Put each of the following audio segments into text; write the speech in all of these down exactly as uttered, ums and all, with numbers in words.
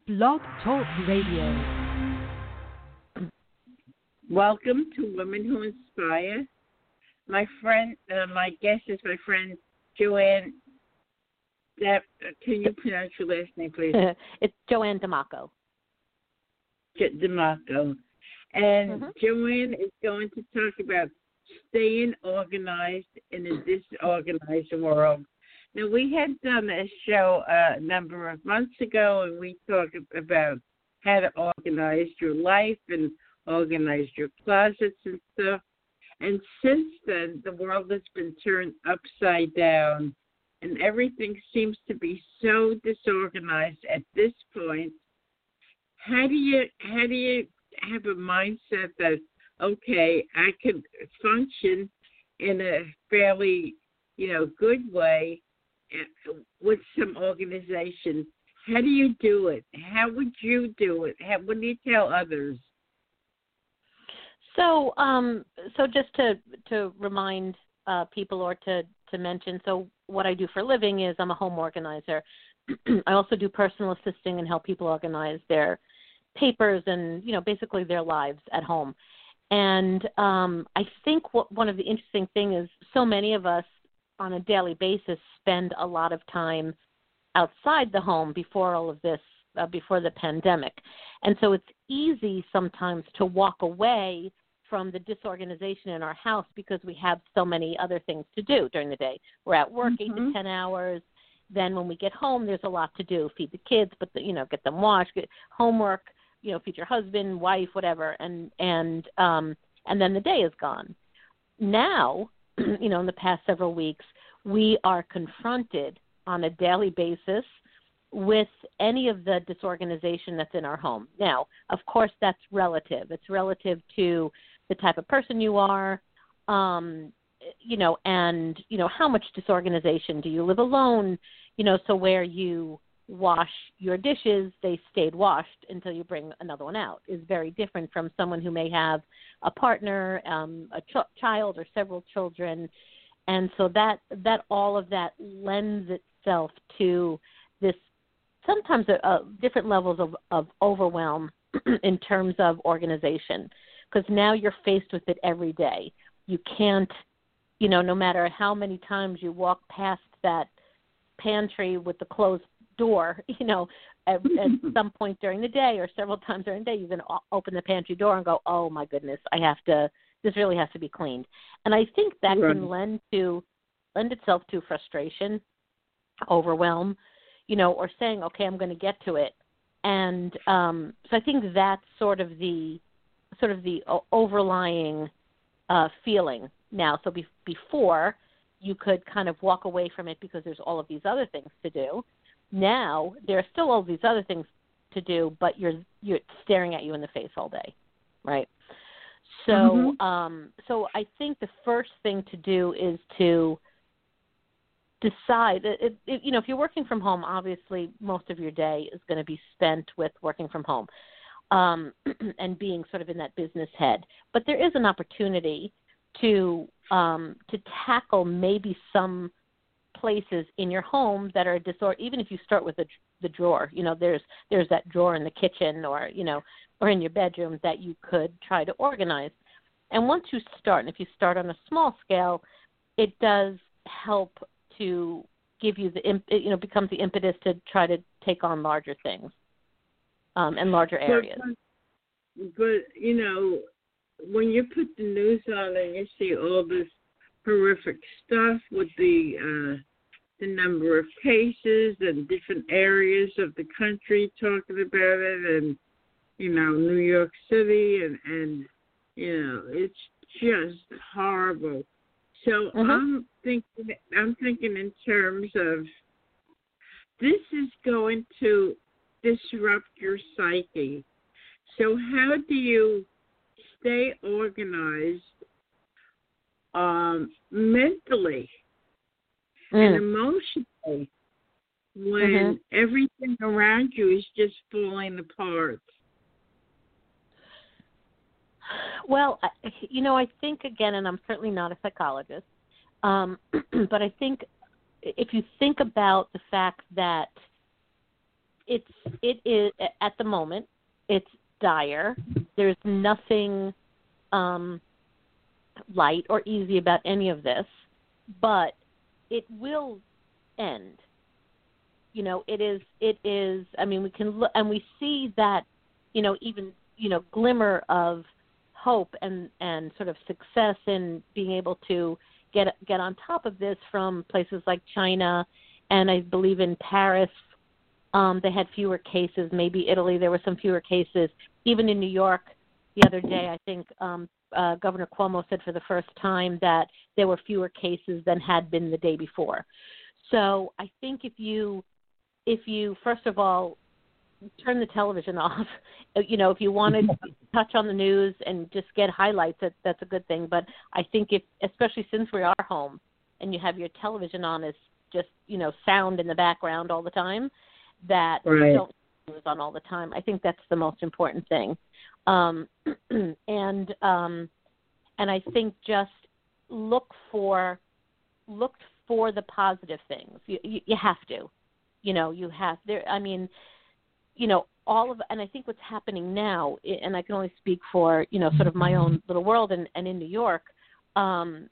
Blog Talk Radio. Welcome to Women Who Inspire. My friend, uh, my guest is my friend Joanne. That, uh, can you pronounce your last name, please? It's Joanne D'Amaco. D'Amaco. And Mm-hmm. Joanne is going to talk about staying organized in a disorganized world. Now, we had done a show uh, a number of months ago, and we talked about how to organize your life and organize your closets and stuff. And since then, the world has been turned upside down, and everything seems to be so disorganized at this point. How do you how do you have a mindset that, okay, I can function in a fairly, you know, good way with some organization? How do you do it? How would you do it? How, what do you tell others? So, um, so just to to remind uh, people or to, to mention, so what I do for a living is I'm a home organizer. I also do personal assisting and help people organize their papers and, you know, basically their lives at home. And um, I think what, one of the interesting things is so many of us on a daily basis spend a lot of time outside the home before all of this, uh, before the pandemic. And so it's easy sometimes to walk away from the disorganization in our house because we have so many other things to do during the day. We're at work mm-hmm. eight to ten hours. Then when we get home, there's a lot to do. Feed the kids, but the, you know, get them washed, get homework, you know, feed your husband, wife, whatever, and and um, and then the day is gone. Now, you know, in the past several weeks, we are confronted on a daily basis with any of the disorganization that's in our home. Now, of course, that's relative. It's relative to the type of person you are, um, you know, and, you know, how much disorganization. Do you live alone? You know, so where you wash your dishes, they stayed washed until you bring another one out, is very different from someone who may have a partner, um, a ch- child or several children. And so that, that all of that lends itself to this sometimes uh, different levels of, of overwhelm in terms of organization, because now you're faced with it every day. You can't, you know, no matter how many times you walk past that pantry with the closed door, you know, at, at some point during the day or several times during the day, you're going to open the pantry door and go, oh, my goodness, I have to, this really has to be cleaned. And I think that right. can lend to, lend itself to frustration, overwhelm, you know, or saying, okay, I'm going to get to it. And um, so I think that's sort of the, sort of the overlying uh, feeling now. So be- before you could kind of walk away from it because there's all of these other things to do. Now there are still all these other things to do, but you're you're staring at you in the face all day, right? So mm-hmm. um, so I think the first thing to do is to decide. It, it, you know, if you're working from home, obviously most of your day is going to be spent with working from home um, and being sort of in that business head. But there is an opportunity to um, to tackle maybe some places in your home that are disordered. Even if you start with the, the drawer, you know, there's there's that drawer in the kitchen or, you know, or in your bedroom that you could try to organize. And once you start, and if you start on a small scale, it does help to give you the, you know, becomes the impetus to try to take on larger things um, and larger areas. But, but, you know, when you put the news on and you see all this horrific stuff with the uh, the number of cases and different areas of the country talking about it, and you know New York City, and, and you know it's just horrible. So mm-hmm. I'm thinking I'm thinking in terms of this is going to disrupt your psyche. So how do you stay organized um, mentally mm. and emotionally when mm-hmm. everything around you is just falling apart? Well, you know, I think, again, and I'm certainly not a psychologist, um, but I think if you think about the fact that it's it is at the moment it's dire. There's nothing um, light or easy about any of this, but it will end. You know, it is. It is. I mean, we can look and we see that. You know, even you know, glimmer of hope and, and sort of success in being able to get get on top of this from places like China, and I believe in Paris um, they had fewer cases. Maybe Italy there were some fewer cases. Even in New York the other day, I think um, uh, Governor Cuomo said for the first time that there were fewer cases than had been the day before. So I think if you if you first of all turn the television off. You know, if you want to touch on the news and just get highlights, that, that's a good thing. But I think if, especially since we are home and you have your television on as just, you know, sound in the background all the time, that right. you don't news on all the time. I think that's the most important thing. Um, and um, and I think just look for look for the positive things. You, you, you have to. You know, you have there. I mean. You know, all of, and I think what's happening now, and I can only speak for, you know, sort of my own little world and, and in New York, um,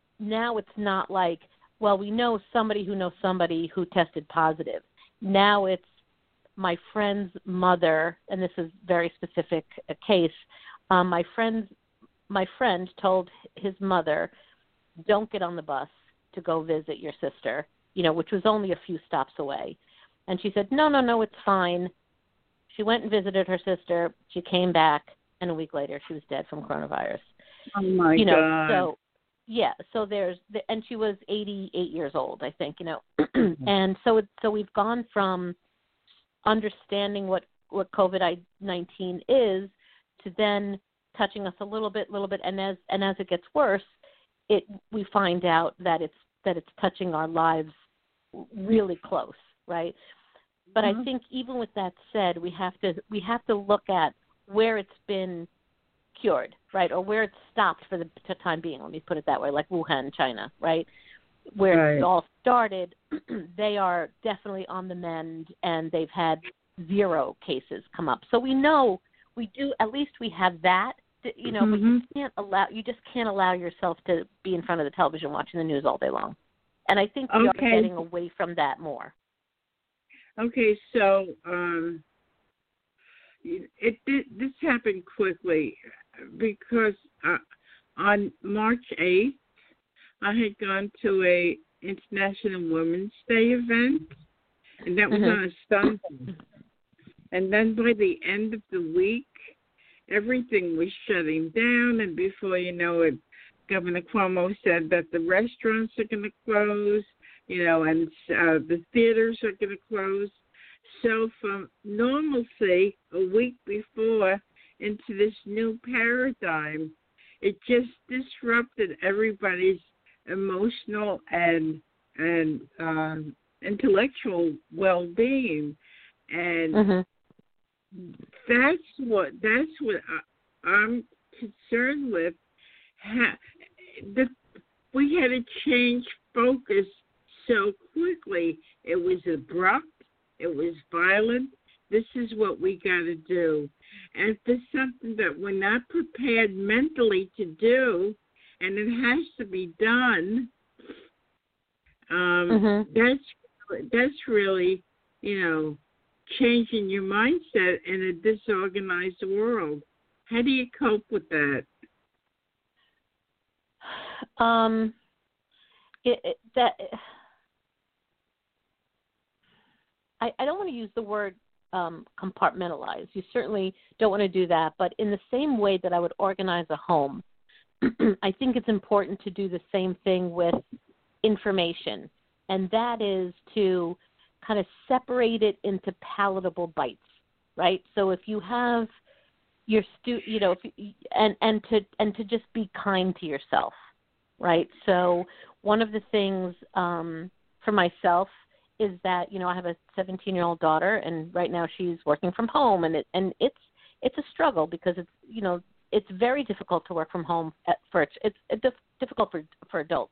now it's not like, well, we know somebody who knows somebody who tested positive. Now it's my friend's mother, and this is very specific a case, um, my friend's, my friend told his mother, don't get on the bus to go visit your sister, you know, which was only a few stops away. And she said, no, no, no, it's fine. She went and visited her sister. She came back, and a week later, she was dead from coronavirus. Oh my you know, God! So, yeah. So there's, the, and she was eighty-eight years old, I think. You know, and so it, so we've gone from understanding what what COVID nineteen is to then touching us a little bit, little bit, and as and as it gets worse, it we find out that it's that it's touching our lives really close, right? But mm-hmm. I think even with that said, we have to we have to look at where it's been cured, right, or where it's stopped for the time being. Let me put it that way, like Wuhan, China, right, where right. it all started. They are definitely on the mend, and they've had zero cases come up. So we know we do. At least we have that, you know. Mm-hmm. But you can't allow you just can't allow yourself to be in front of the television watching the news all day long. And I think we okay. are getting away from that more. Okay, so um, it, it this happened quickly because uh, on March eighth, I had gone to a International Women's Day event, and that was mm-hmm. on a Sunday. And then by the end of the week, everything was shutting down, and before you know it, Governor Cuomo said that the restaurants are going to close, you know, and uh, the theaters are going to close. So from normalcy a week before into this new paradigm, it just disrupted everybody's emotional and and um, intellectual well-being, and mm-hmm. that's what that's what I, I'm concerned with. Ha, the, we had to change focus so quickly. It was abrupt. It was violent. This is what we got to do. And if there's something that we're not prepared mentally to do, and it has to be done, um, mm-hmm. that's that's really, you know, changing your mindset in a disorganized world. How do you cope with that? Um, it, it, that I, I don't want to use the word um, compartmentalize. You certainly don't want to do that. But in the same way that I would organize a home, I think it's important to do the same thing with information, and that is to kind of separate it into palatable bites, right? So if you have your stu, you know, if you, and and to and to just be kind to yourself, right? So one of the things um, for myself is that, you know, I have a seventeen-year-old daughter, and right now she's working from home, and it and it's it's a struggle because it's, you know, it's very difficult to work from home at, for it's it's difficult for for adults,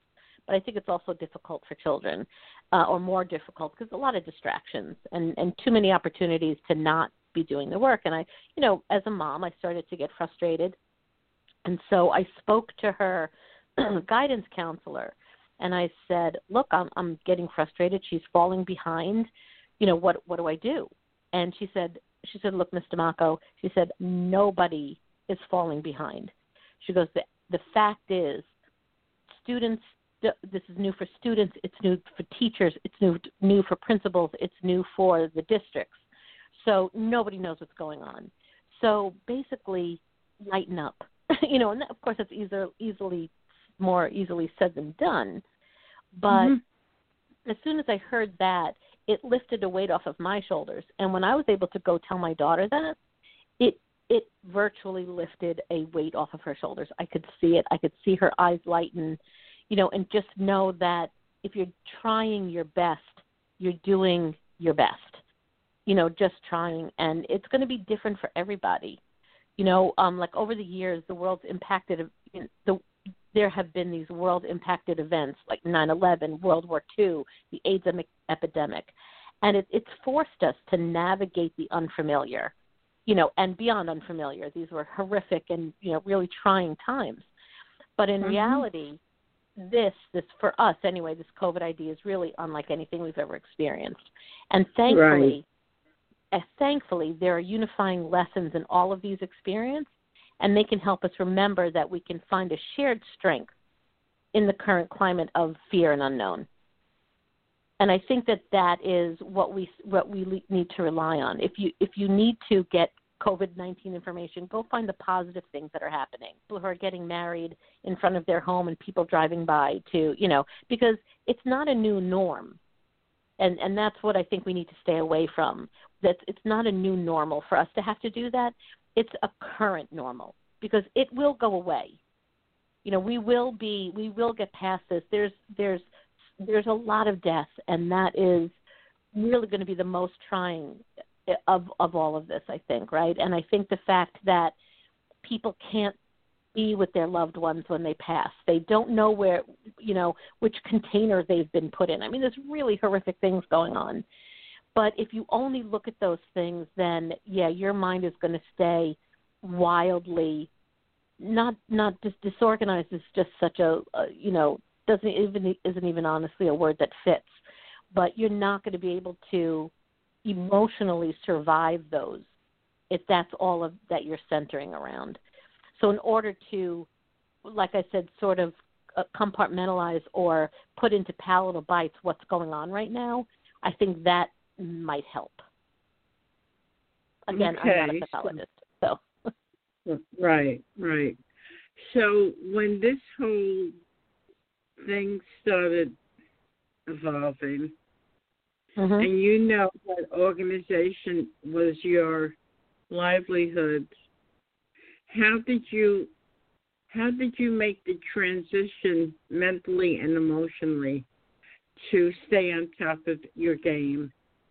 but I think it's also difficult for children, uh, or more difficult because a lot of distractions and, and too many opportunities to not be doing the work. And I, you know, as a mom, I started to get frustrated. And so I spoke to her guidance counselor, and I said, look, I'm, I'm getting frustrated. She's falling behind. You know, what, what do I do? And she said, she said, look, Miz D'Amaco, she said, nobody is falling behind. She goes, the, the fact is, students, this is new for students, it's new for teachers, it's new, new for principals, it's new for the districts. So nobody knows what's going on. So basically, lighten up. You know, and that, of course, it's easier, easily, more easily said than done. But mm-hmm. as soon as I heard that, it lifted a weight off of my shoulders. And when I was able to go tell my daughter that, it it virtually lifted a weight off of her shoulders. I could see it. I could see her eyes lighten, you know, and just know that if you're trying your best, you're doing your best, you know, just trying. And it's going to be different for everybody. You know, um, like over the years, the world's impacted, the there have been these world-impacted events like nine eleven, World War Two, the AIDS epidemic, and it, it's forced us to navigate the unfamiliar, you know, and beyond unfamiliar. These were horrific and, you know, really trying times. But in mm-hmm. reality, this, this for us anyway, this COVID idea is really unlike anything we've ever experienced. And thankfully, right. uh, thankfully, there are unifying lessons in all of these experiences, and they can help us remember that we can find a shared strength in the current climate of fear and unknown. And I think that that is what we what we need to rely on. If you if you need to get COVID nineteen information, go find the positive things that are happening. People who are getting married in front of their home and people driving by to, you know, because it's not a new norm. And and that's what I think we need to stay away from. That it's not a new normal for us to have to do that. It's a current normal because it will go away. You know, we will be, we will get past this. There's, there's, there's a lot of death, and that is really going to be the most trying of of all of this, I think, right? And I think the fact that people can't be with their loved ones when they pass. They don't know where, you know, which container they've been put in. I mean, there's really horrific things going on. But if you only look at those things, then, yeah, your mind is going to stay wildly, not not just disorganized is just such a, a, you know, doesn't even, isn't even honestly a word that fits. But you're not going to be able to emotionally survive those if that's all of that you're centering around. So in order to, like I said, sort of compartmentalize or put into palatable bites what's going on right now, I think that might help. Again, okay. I'm not a pathologist, so. Right, right. So when this whole thing started evolving, mm-hmm. and you know that organization was your livelihood, how did you how did you make the transition mentally and emotionally to stay on top of your game?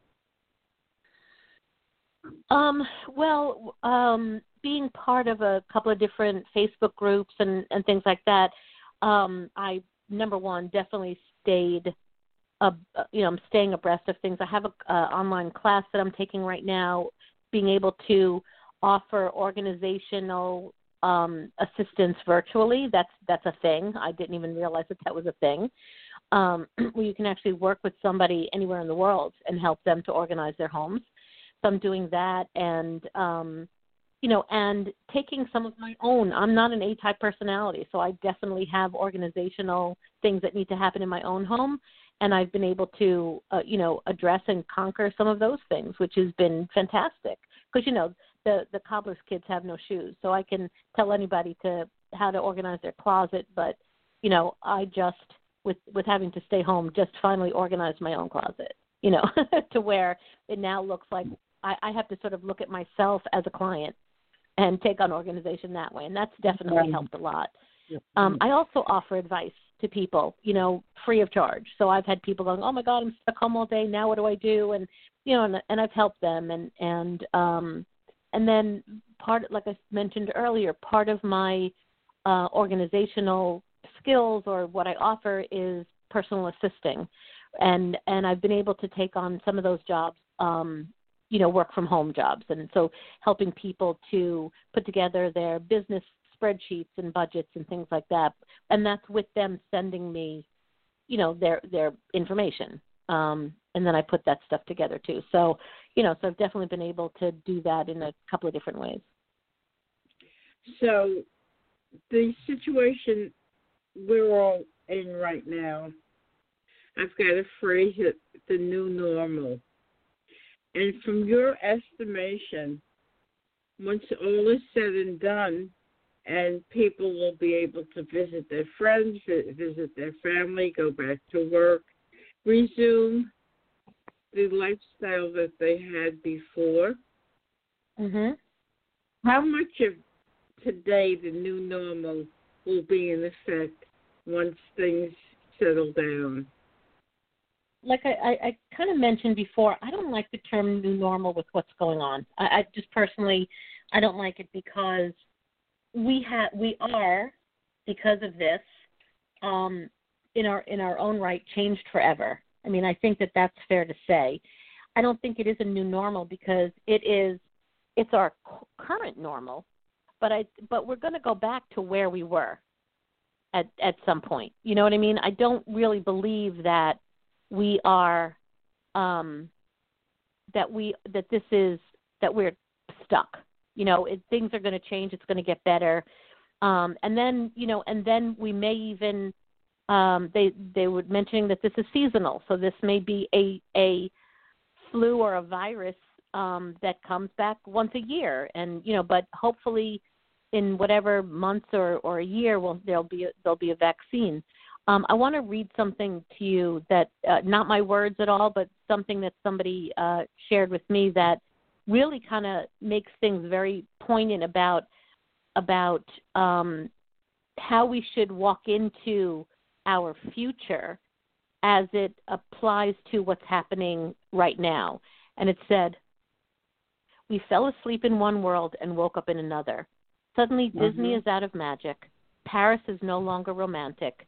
Um, well, um, being part of a couple of different Facebook groups and, and things like that, um, I, number one, definitely stayed, uh, you know, I'm staying abreast of things. I have an online class that I'm taking right now, being able to offer organizational um, assistance virtually. That's that's a thing. I didn't even realize that that was a thing. Um, where you can actually work with somebody anywhere in the world and help them to organize their homes. So I'm doing that, and um, you know, and taking some of my own. I'm not an A-type personality, so I definitely have organizational things that need to happen in my own home, and I've been able to, uh, you know, address and conquer some of those things, which has been fantastic. Because you know, the the cobbler's kids have no shoes, so I can tell anybody to how to organize their closet, but you know, I just with with having to stay home, just finally organized my own closet. You know, to where it now looks like I, I have to sort of look at myself as a client and take on organization that way, and that's definitely right. helped a lot. Um, I also offer advice to people, you know, free of charge. So I've had people going, "Oh my God, I'm stuck home all day. Now what do I do?" And you know, and, and I've helped them, and and um, and then part, like I mentioned earlier, part of my uh, organizational skills or what I offer is personal assisting, and and I've been able to take on some of those jobs, um, you know, work from home jobs, and so helping people to put together their business spreadsheets and budgets and things like that, and that's with them sending me, you know, their their information, um, and then I put that stuff together too. So, you know, so I've definitely been able to do that in a couple of different ways. So the situation we're all in right now, I've got to phrase it the new normal. And from your estimation, once all is said and done, and people will be able to visit their friends, visit their family, go back to work, resume the lifestyle that they had before, Mm-hmm. how much of today the new normal will be in effect once things settle down? Like I, I, I kind of mentioned before, I don't like the term new normal with what's going on. I, I just personally, I don't like it because we have, we are, because of this, um, in our in our own right, changed forever. I mean, I think that that's fair to say. I don't think it is a new normal because it is, it's our current normal, but I, but we're going to go back to where we were at at some point. You know what I mean? I don't really believe that we are, um, that we that this is that we're stuck. You know, it, things are going to change. It's going to get better, um, and then you know, and then we may even um, they they were mentioning that this is seasonal. So this may be a a flu or a virus um, that comes back once a year, and you know, but hopefully in whatever months or, or a year, will there'll be a, there'll be a vaccine. Um, I want to read something to you that uh, not my words at all, but something that somebody uh, shared with me that really kind of makes things very poignant about about um, how we should walk into our future as it applies to what's happening right now. And it said, "We fell asleep in one world and woke up in another. Suddenly, mm-hmm. Disney is out of magic. Paris is no longer romantic.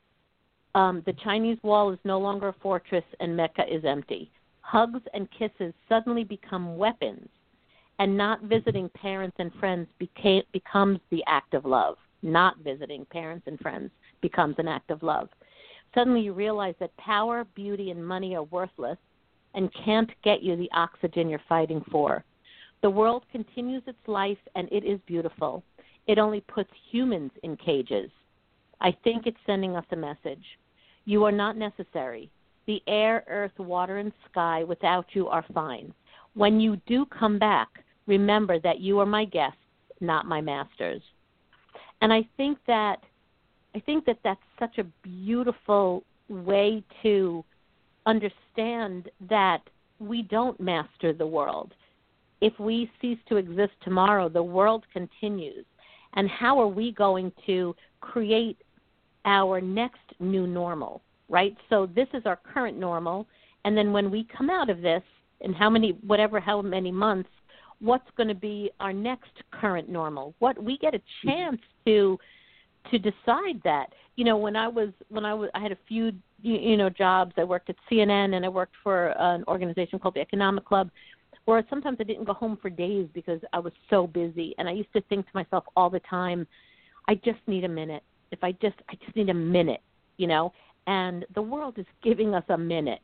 Um, the Chinese wall is no longer a fortress, and Mecca is empty. Hugs and kisses suddenly become weapons, and not visiting parents and friends became, becomes the act of love. Not visiting parents and friends becomes an act of love. Suddenly you realize that power, beauty, and money are worthless and can't get you the oxygen you're fighting for. The world continues its life, and it is beautiful. It only puts humans in cages. I think it's sending us a message. You are not necessary. The air, earth, water, and sky without you are fine. When you do come back, remember that you are my guests, not my masters." And I think that I think that that's such a beautiful way to understand that we don't master the world. If we cease to exist tomorrow, the world continues. And how are we going to create our next new normal, right? So this is our current normal, and then when we come out of this, in how many, whatever, how many months, what's going to be our next current normal? What we get a chance to to decide that. You know, when I was when I was I had a few you know jobs. I worked at C N N and I worked for an organization called the Economic Club, where sometimes I didn't go home for days because I was so busy. And I used to think to myself all the time, I just need a minute. If I just I just need a minute, you know. And the world is giving us a minute.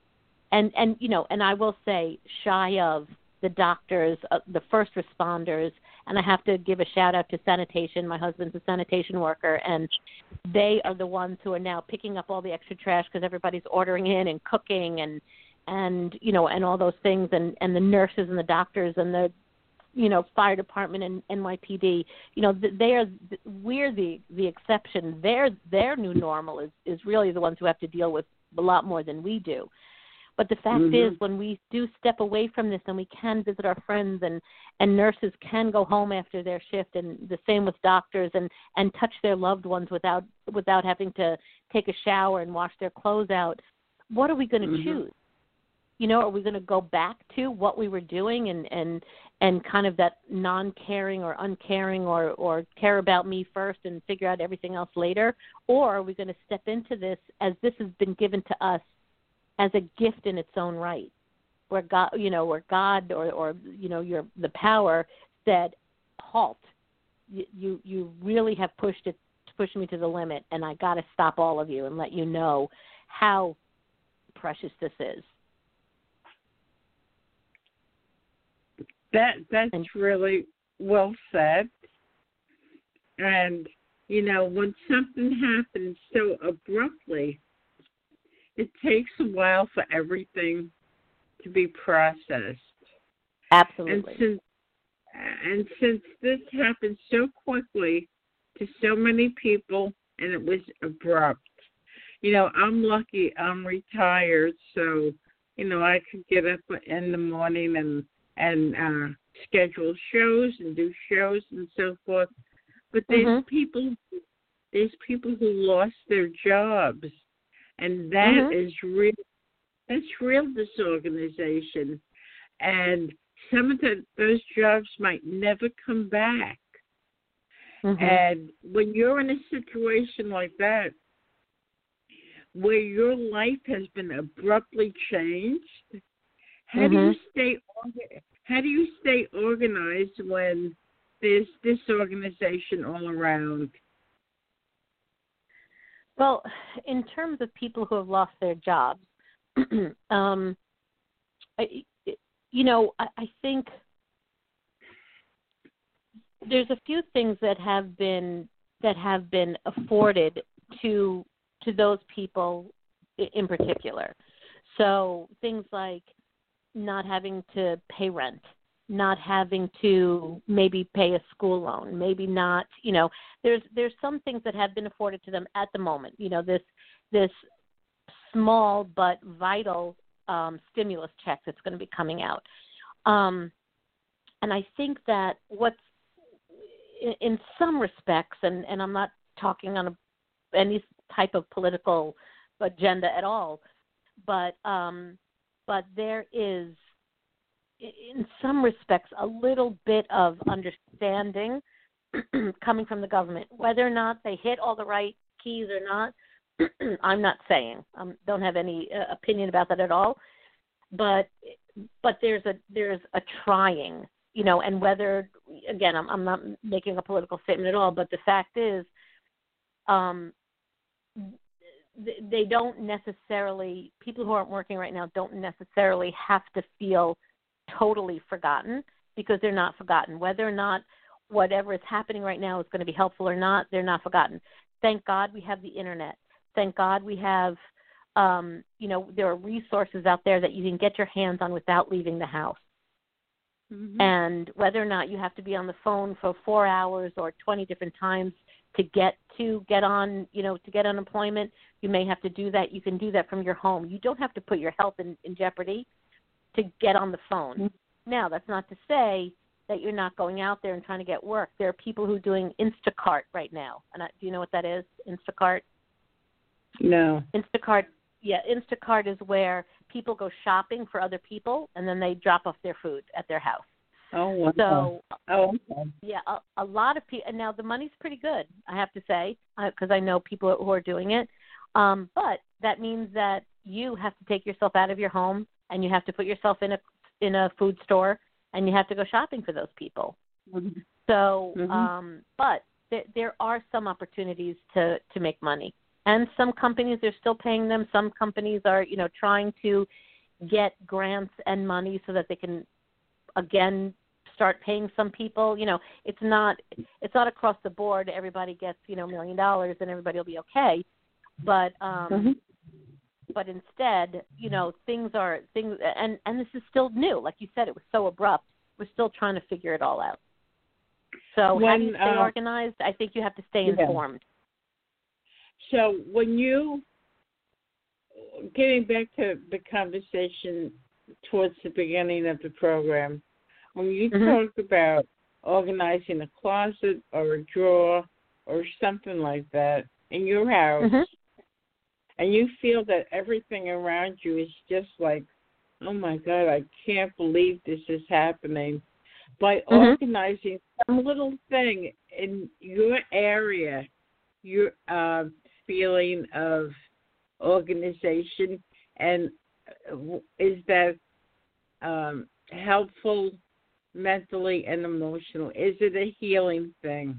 And and you know, and I will say, shy of the doctors, uh, the first responders, and I have to give a shout out to sanitation. My husband's a sanitation worker, and they are the ones who are now picking up all the extra trash because everybody's ordering in and cooking and and you know and all those things, and and the nurses and the doctors and the you know fire department and N Y P D. You know they are we're the the exception. Their their new normal is is really the ones who have to deal with a lot more than we do. But the fact mm-hmm. is, when we do step away from this and we can visit our friends, and, and nurses can go home after their shift, and the same with doctors, and, and touch their loved ones without without having to take a shower and wash their clothes out, what are we going to mm-hmm. choose? You know, are we going to go back to what we were doing and, and, and kind of that non-caring or uncaring or, or care about me first and figure out everything else later? Or are we going to step into this as this has been given to us as a gift in its own right, where God, you know, where God or, or you know, your the power said, halt. You, you, you really have pushed it, pushed me to the limit, and I got to stop all of you and let you know how precious this is. That that's really well said. And, you know, when something happens so abruptly, it takes a while for everything to be processed. Absolutely. And since, and since this happened so quickly to so many people and it was abrupt, you know, I'm lucky I'm retired, so, you know, I could get up in the morning and and uh, schedule shows and do shows and so forth. But there's mm-hmm. people, there's people who lost their jobs, and that mm-hmm. is real. That's real disorganization, and some of the, those jobs might never come back. Mm-hmm. And when you're in a situation like that, where your life has been abruptly changed, how mm-hmm. do you stay how do you stay organized when there's disorganization all around? Well, in terms of people who have lost their jobs, um, I, you know, I, I think there's a few things that have been that have been afforded to to those people in particular. So things like not having to pay rent, not having to maybe pay a school loan, maybe not, you know, there's there's some things that have been afforded to them at the moment. You know, this this small but vital um, stimulus check that's going to be coming out. Um, and I think that what's in, in some respects, and, and I'm not talking on a, any type of political agenda at all, but um, but there is, in some respects, a little bit of understanding coming from the government. Whether or not they hit all the right keys or not, I'm not saying. I don't have any uh, opinion about that at all. But but there's a there's a trying, you know, and whether, again, I'm, I'm not making a political statement at all, but the fact is, um, they don't necessarily, people who aren't working right now don't necessarily have to feel totally forgotten, because they're not forgotten. Whether or not whatever is happening right now is going to be helpful or not, they're not forgotten. Thank God we have the internet. Thank God we have, um, you know, there are resources out there that you can get your hands on without leaving the house. Mm-hmm. And whether or not you have to be on the phone for four hours or twenty different times to get to get on, you know, to get unemployment, you may have to do that. You can do that from your home. You don't have to put your health in, in jeopardy to get on the phone. Mm-hmm. Now, that's not to say that you're not going out there and trying to get work. There are people who are doing Instacart right now. And I, do you know what that is, Instacart? No. Instacart, yeah, Instacart is where people go shopping for other people, and then they drop off their food at their house. Oh, wow. So, oh, okay. yeah, a, a lot of people, and now the money's pretty good, I have to say, because I know people who are doing it. Um, but that means that you have to take yourself out of your home, and you have to put yourself in a in a food store, and you have to go shopping for those people. Mm-hmm. So, mm-hmm. um, but there, there are some opportunities to, to make money. And some companies are still paying them. Some companies are, you know, trying to get grants and money so that they can, again, start paying some people. You know, it's not it's not across the board. Everybody gets, you know, a million dollars and everybody will be okay. But um, mm-hmm. but instead, you know, things are things, and and this is still new. Like you said, it was so abrupt. We're still trying to figure it all out. So when, how do you stay uh, organized? I think you have to stay informed. Yeah. So when you, getting back to the conversation towards the beginning of the program, when you mm-hmm. talk about organizing a closet or a drawer or something like that in your house, mm-hmm. and you feel that everything around you is just like Oh my God, I can't believe this is happening. By Mm-hmm. organizing some little thing in your area, your uh, feeling of organization, and is that um, helpful mentally and emotional? Is it a healing thing?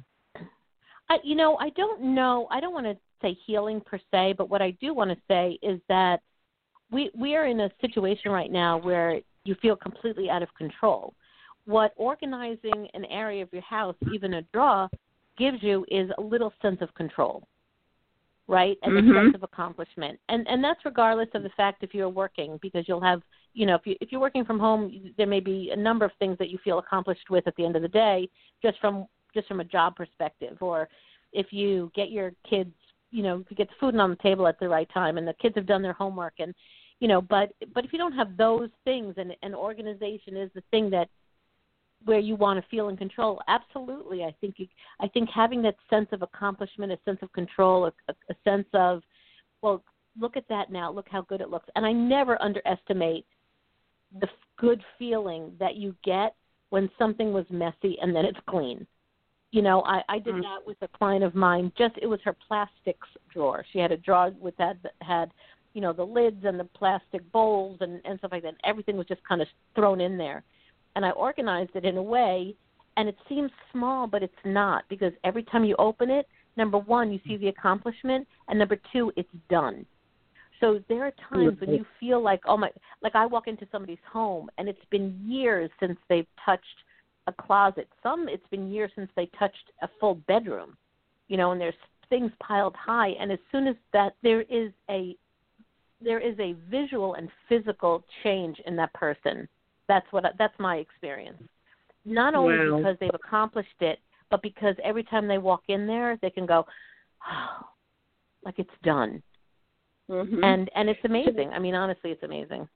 I, you know, I don't know. I don't want to say healing per se, but what I do want to say is that we we are in a situation right now where you feel completely out of control. What organizing an area of your house, even a drawer, gives you is a little sense of control, right? And mm-hmm. a sense of accomplishment. And and that's regardless of the fact if you're working, because you'll have, you know, if, you, if you're working from home, there may be a number of things that you feel accomplished with at the end of the day just from just from a job perspective. Or if you get your kids, you know, if you get the food on the table at the right time and the kids have done their homework and, you know, but but if you don't have those things and, and organization is the thing that where you want to feel in control, absolutely. I think you, I think having that sense of accomplishment, a sense of control, a, a sense of, well, look at that now, look how good it looks. And I never underestimate the good feeling that you get when something was messy and then it's clean. You know, I, I did that with a client of mine. Just it was her plastics drawer. She had a drawer with that that had, you know, the lids and the plastic bowls and, and stuff like that. Everything was just kind of thrown in there. And I organized it in a way, and it seems small, but it's not, because every time you open it, number one, you see the accomplishment, and number two, it's done. So there are times when you feel like, oh my, like I walk into somebody's home, and it's been years since they've touched a closet. Some, it's been years since they touched a full bedroom, you know, and there's things piled high. And as soon as that, there is a, there is a visual and physical change in that person. That's what that's my experience. Not only wow. because they've accomplished it, but because every time they walk in there, they can go, oh, like it's done. Mm-hmm. And and it's amazing. I mean, honestly, it's amazing.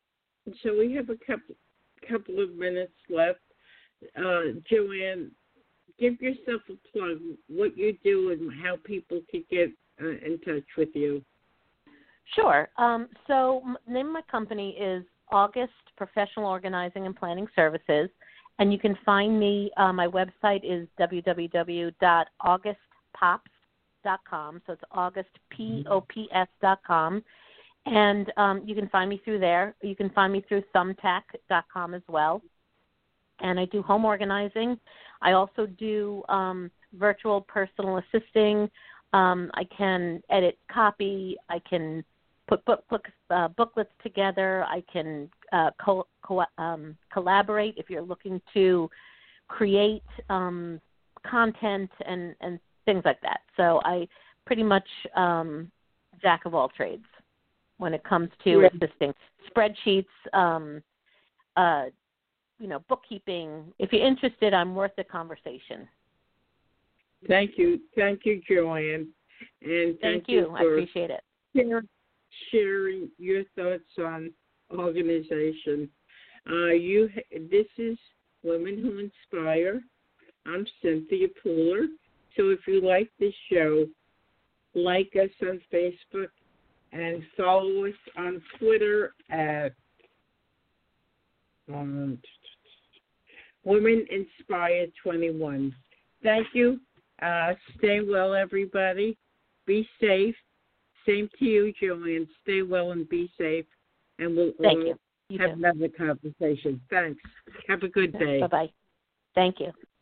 So we have a couple couple of minutes left. Uh, Joanne, give yourself a plug. What you do and how people can get uh, in touch with you. Sure. Um, so the name of my company is August Professional Organizing and Planning Services, and you can find me, uh, my website is w w w dot august pops dot com, so it's August, P O P S dot com, and um, you can find me through there. You can find me through thumbtack dot com as well, and I do home organizing. I also do um, virtual personal assisting. Um, I can edit copy. I can put book, book, uh, booklets together. I can uh, co- co- um, collaborate if you're looking to create um, content and, and things like that. So I pretty much um, jack of all trades when it comes to yeah. assisting. Spreadsheets, um, uh, you know, bookkeeping. If you're interested, I'm worth the conversation. Thank you. Thank you, Joanne. And thank, thank you. you I appreciate it. Sharing, sharing your thoughts on organization. Uh, you, this is Women Who Inspire. I'm Cynthia Pooler. So if you like this show, like us on Facebook and follow us on Twitter at um, Women Inspire twenty-one. Thank you. Uh, stay well, everybody. Be safe. Same to you, Joanne. Stay well and be safe. And we'll Thank all you. You have too. another conversation. Thanks. Have a good day. Bye-bye. Thank you.